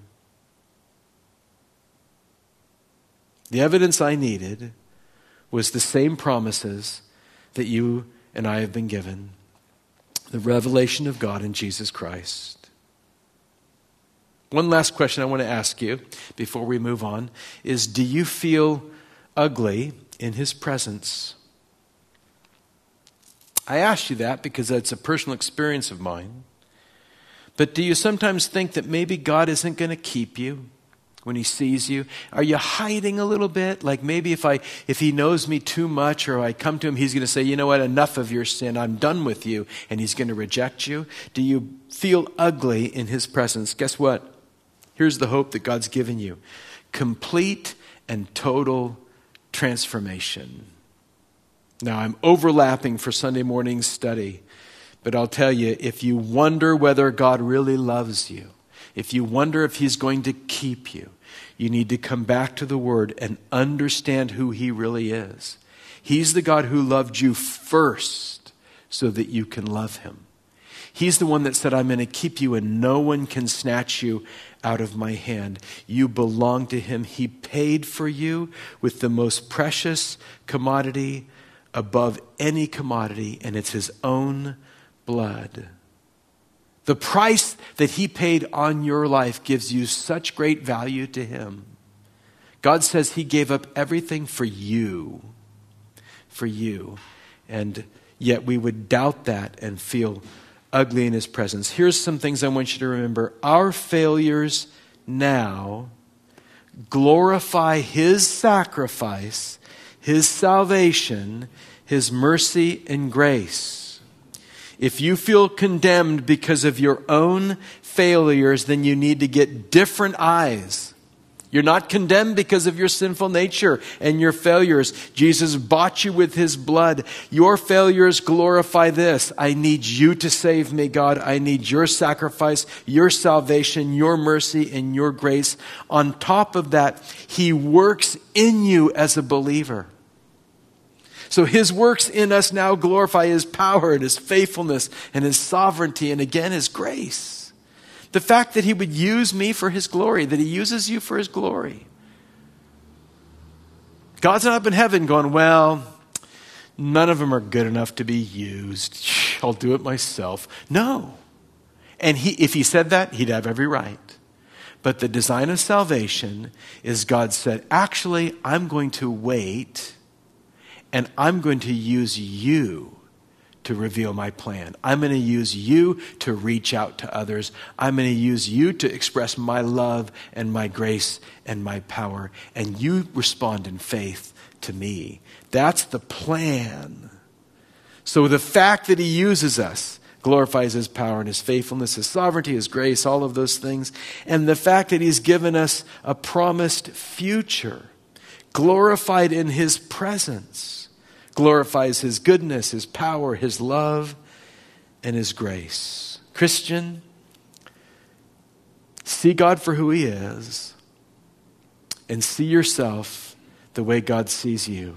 The evidence I needed was the same promises that you and I have been given. The revelation of God in Jesus Christ. One last question I want to ask you before we move on is, do you feel ugly in his presence? I ask you that because that's a personal experience of mine. But do you sometimes think that maybe God isn't going to keep you when he sees you? Are you hiding a little bit? Like maybe if he knows me too much, or I come to him, he's going to say, you know what, enough of your sin, I'm done with you, and he's going to reject you? Do you feel ugly in his presence? Guess what? Here's the hope that God's given you. Complete and total transformation. Now, I'm overlapping for Sunday morning study But I'll tell you, if you wonder whether God really loves you, if you wonder if he's going to keep you, you need to come back to the Word and understand who he really is. He's the God who loved you first so that you can love him. He's the one that said, I'm going to keep you and no one can snatch you out of my hand. You belong to him. He paid for you with the most precious commodity above any commodity, and it's his own blood. The price that he paid on your life gives you such great value to him. God says he gave up everything for you. For you. And yet we would doubt that and feel ugly in his presence. Here's some things I want you to remember. Our failures now glorify his sacrifice, his salvation, his mercy and grace. If you feel condemned because of your own failures, then you need to get different eyes. You're not condemned because of your sinful nature and your failures. Jesus bought you with his blood. Your failures glorify this. I need you to save me, God. I need your sacrifice, your salvation, your mercy, and your grace. On top of that, he works in you as a believer. So his works in us now glorify his power and his faithfulness and his sovereignty and again his grace. The fact that he would use me for his glory, that he uses you for his glory. God's not up in heaven going, well, none of them are good enough to be used. I'll do it myself. No. And if he said that, he'd have every right. But the design of salvation is God said, actually, I'm going to wait and I'm going to use you to reveal my plan. I'm going to use you to reach out to others. I'm going to use you to express my love and my grace and my power. And you respond in faith to me. That's the plan. So the fact that he uses us glorifies his power and his faithfulness, his sovereignty, his grace, all of those things. And the fact that he's given us a promised future, glorified in his presence, glorifies his goodness, his power, his love, and his grace. Christian, see God for who he is and see yourself the way God sees you.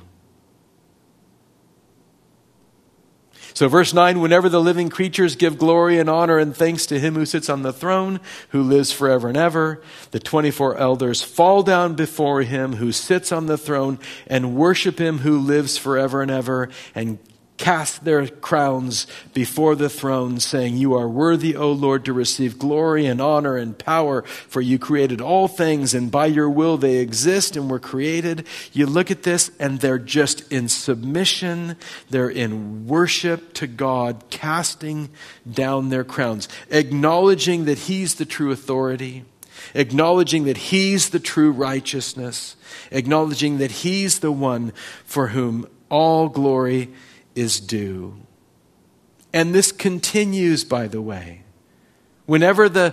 So verse 9, whenever the living creatures give glory and honor and thanks to him who sits on the throne, who lives forever and ever, the 24 elders fall down before him who sits on the throne and worship him who lives forever and ever and cast their crowns before the throne, saying, you are worthy, O Lord, to receive glory and honor and power, for you created all things, and by your will they exist and were created. You look at this, and they're just in submission. They're in worship to God, casting down their crowns, acknowledging that he's the true authority, acknowledging that he's the true righteousness, acknowledging that he's the one for whom all glory is due. And this continues, by the way. Whenever the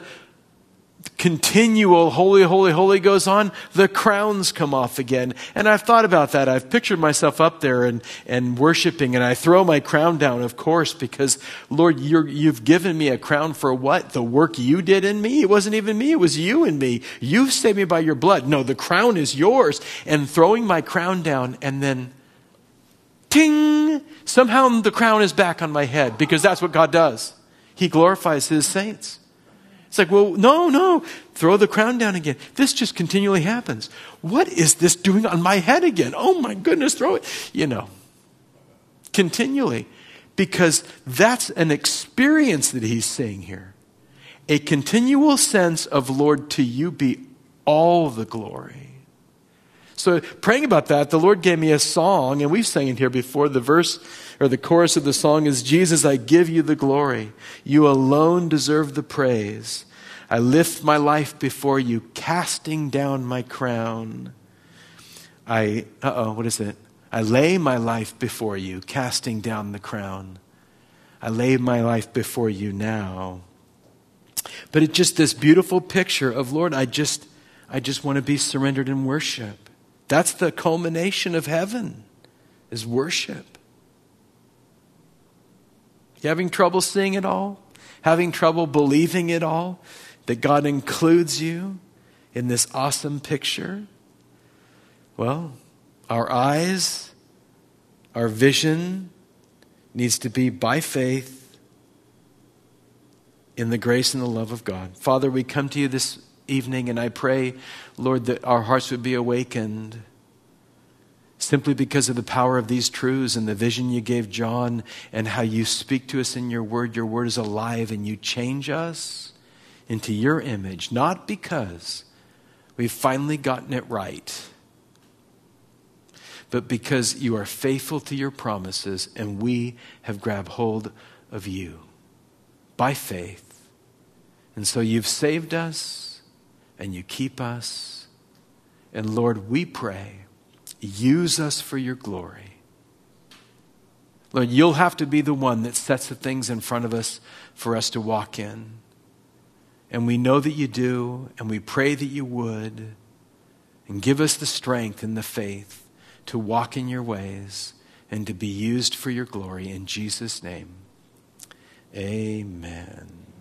continual holy, holy, holy goes on, the crowns come off again. And I've thought about that. I've pictured myself up there and worshiping, and I throw my crown down, of course, because, Lord, you've given me a crown for what? The work you did in me? It wasn't even me. It was you and me. You've saved me by your blood. No, the crown is yours. And throwing my crown down, and then ting! Somehow the crown is back on my head, because that's what God does. He glorifies his saints. It's like, well, no, throw the crown down again. This just continually happens. What is this doing on my head again? Oh my goodness, throw it. Continually. Because that's an experience that he's saying here. A continual sense of, Lord, to you be all the glory. So praying about that, the Lord gave me a song, and we've sang it here before. The verse or the chorus of the song is, Jesus, I give you the glory. You alone deserve the praise. I lift my life before you, casting down my crown. What is it? I lay my life before you, casting down the crown. I lay my life before you now. But it's just this beautiful picture of, Lord, I just want to be surrendered in worship. That's the culmination of heaven, is worship. You having trouble seeing it all? Having trouble believing it all? That God includes you in this awesome picture? Well, our eyes, our vision needs to be by faith in the grace and the love of God. Father, we come to you this evening, and I pray, Lord, that our hearts would be awakened simply because of the power of these truths and the vision you gave John and how you speak to us in your word. Your word is alive, and you change us into your image, not because we've finally gotten it right, but because you are faithful to your promises, and we have grabbed hold of you by faith. And so you've saved us, and you keep us. And Lord, we pray, use us for your glory. Lord, you'll have to be the one that sets the things in front of us for us to walk in. And we know that you do, and we pray that you would. And give us the strength and the faith to walk in your ways and to be used for your glory. In Jesus' name, amen.